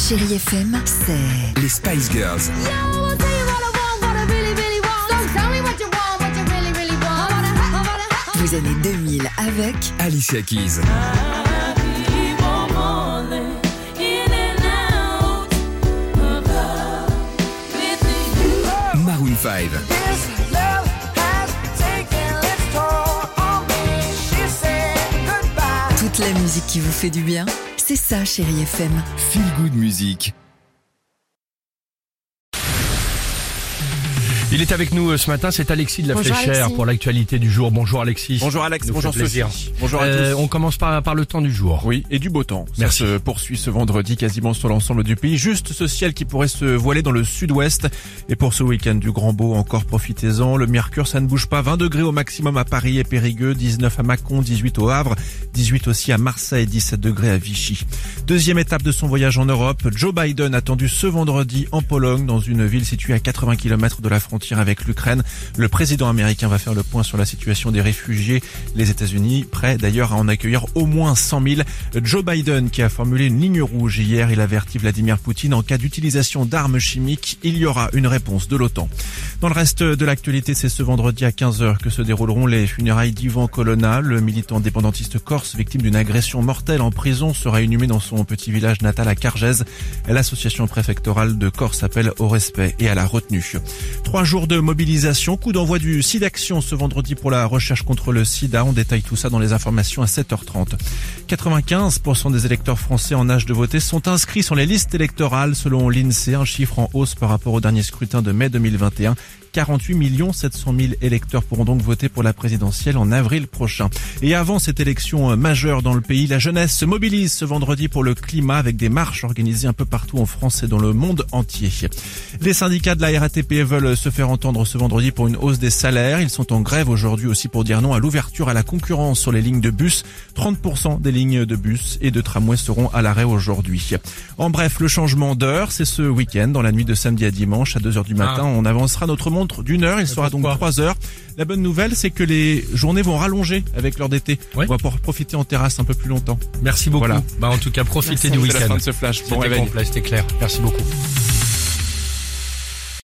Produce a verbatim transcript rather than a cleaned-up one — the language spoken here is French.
Chérie F M, c'est les Spice Girls. vous années deux mille avec Alicia Keys. Maroon five. Toute la musique qui vous fait du bien, c'est ça Chérie F M. Feel Good Music. Il est avec nous ce matin, c'est Alexis de la Bonjour Fléchère Alexis. pour l'actualité du jour. Bonjour Alexis. Bonjour Alex, Nous bonjour fait plaisir. Sophie. Bonjour à Euh, tous. on commence par, par le temps du jour. Oui, et du beau temps. Merci. Ça se poursuit ce vendredi quasiment sur l'ensemble du pays. Juste ce ciel qui pourrait se voiler dans le sud-ouest. Et pour ce week-end du grand beau, encore profitez-en. Le mercure, ça ne bouge pas. vingt degrés au maximum à Paris et Périgueux, dix-neuf à Mâcon, dix-huit au Havre, dix-huit aussi à Marseille, dix-sept degrés à Vichy. Deuxième étape de son voyage en Europe. Joe Biden attendu ce vendredi en Pologne, dans une ville située à quatre-vingts kilomètres de la frontière avec l'Ukraine. Le président américain va faire le point sur la situation des réfugiés. Les États-Unis prêts d'ailleurs à en accueillir au moins cent mille. Joe Biden qui a formulé une ligne rouge hier, il avertit Vladimir Poutine en cas d'utilisation d'armes chimiques, il y aura une réponse de l'OTAN. Dans le reste de l'actualité, c'est ce vendredi à quinze heures que se dérouleront les funérailles d'Ivan Colonna, le militant indépendantiste corse victime d'une agression mortelle en prison, sera inhumé dans son petit village natal à Cargèse. L'association préfectorale de Corse appelle au respect et à la retenue. Trois jours de mobilisation. Coup d'envoi du SIDAction ce vendredi pour la recherche contre le sida. On détaille tout ça dans les informations à sept heures trente. quatre-vingt-quinze pour cent des électeurs français en âge de voter sont inscrits sur les listes électorales selon l'INSEE, un chiffre en hausse par rapport au dernier scrutin de mai deux mille vingt et un. quarante-huit millions sept cent mille électeurs pourront donc voter pour la présidentielle en avril prochain. Et avant cette élection majeure dans le pays, la jeunesse se mobilise ce vendredi pour le climat avec des marches organisées un peu partout en France et dans le monde entier. Les syndicats de la R A T P veulent se faire entendre ce vendredi pour une hausse des salaires. Ils sont en grève aujourd'hui aussi pour dire non à l'ouverture à la concurrence sur les lignes de bus. trente pour cent des lignes de bus et de tramway seront à l'arrêt aujourd'hui. En bref, le changement d'heure, c'est ce week-end, dans la nuit de samedi à dimanche à deux heures du matin. Ah. On avancera notre montre d'une heure, il sera donc trois heures. La bonne nouvelle, c'est que les journées vont rallonger avec l'heure d'été. Oui. On va pouvoir profiter en terrasse un peu plus longtemps. Merci beaucoup. Voilà. Bah en tout cas, profitez Merci. du C'est week-end. la fin de ce flash. Bon C'était réveil. complet, c'était clair. Merci beaucoup.